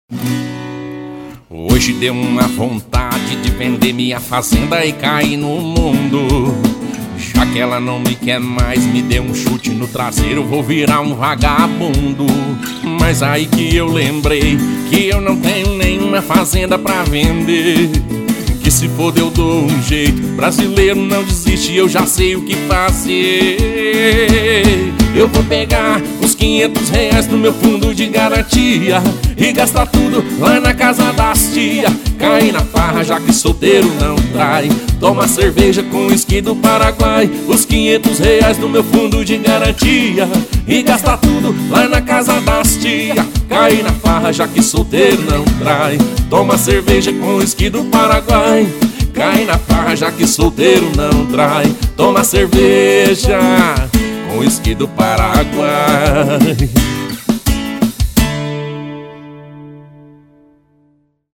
Hoje deu uma vontade de vender minha fazenda e cair no mundo. Já que ela não me quer mais, me deu um chute no traseiro, vou virar um vagabundo. Mas aí que eu lembrei que eu não tenho nenhuma fazenda pra vender. Que se for eu dou um jeito, brasileiro não desiste, eu já sei o que fazer. Eu vou pegar os R$500 do meu fundo de garantia e gastar tudo lá na casa das tia. Cair na farra já que solteiro não trai, toma cerveja com uísque do Paraguai. Os R$500 do meu fundo de garantia e gastar tudo lá na casa das tia. Cair na farra já que solteiro não trai, toma cerveja com uísque do Paraguai. Cai na farra já que solteiro não trai, toma cerveja com uísque do Paraguai.